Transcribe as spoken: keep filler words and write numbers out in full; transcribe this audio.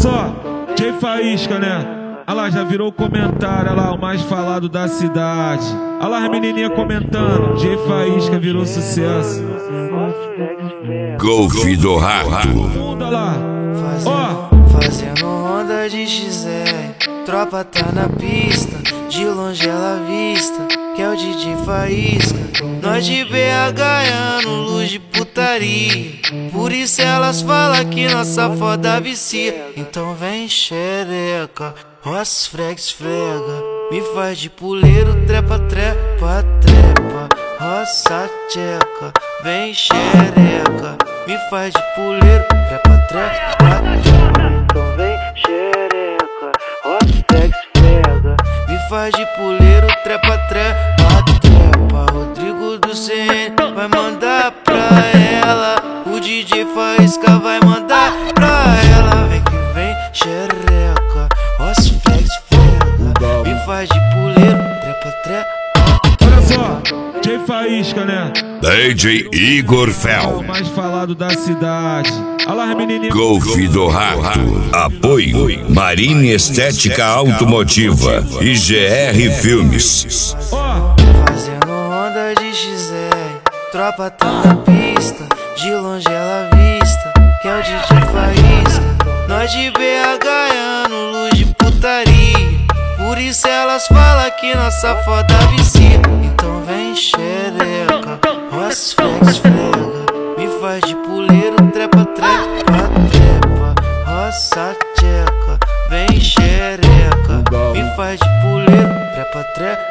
só, Jay Faísca, né? Olha lá, já virou comentário, olha lá, o mais falado da cidade. Olha lá as menininhas comentando, Jay Faísca virou sucesso. Golf do Rato. Olha lá, ó. Fazendo onda de X R, tropa tá na pista, de longe ela vista, que é o D J Faísca. Nós de B H no luz de putaria, por isso elas falam que nossa foda vicia. Então vem xereca, roça esfrega, esfrega, me faz de puleiro, trepa, trepa, trepa, roça tcheca. Vem xereca, me faz de puleiro, trepa, trepa, trepa. Então vem xereca, roça esfrega, esfrega, me faz de puleiro, trepa, trepa, trepa. Rodrigo do C N vai mandar pra ela, o D J Faísca vai mandar pra ela. Vem que vem xereca, roça esfrega, esfrega, me faz de puleiro, trepa, trepa. Olha só, Jay Faísca, né? D J Igor O Fel. mais falado da cidade. Olha lá as menininhas. Golf do Rato. Apoio Marine Estética Automotiva e G R Filmes. Ó, Fazendo onda de X R, tropa tá na pista, de longe ela vista, que é o D J Faísca. Nós de B H no luz de putaria, por isso elas falam que nossa foda vicia. Então vem xereca, roça esfrega, esfrega, me faz de puleiro, trepa, trepa, trepa, roça tcheca. Vem xereca, me faz de puleiro, trepa, trepa.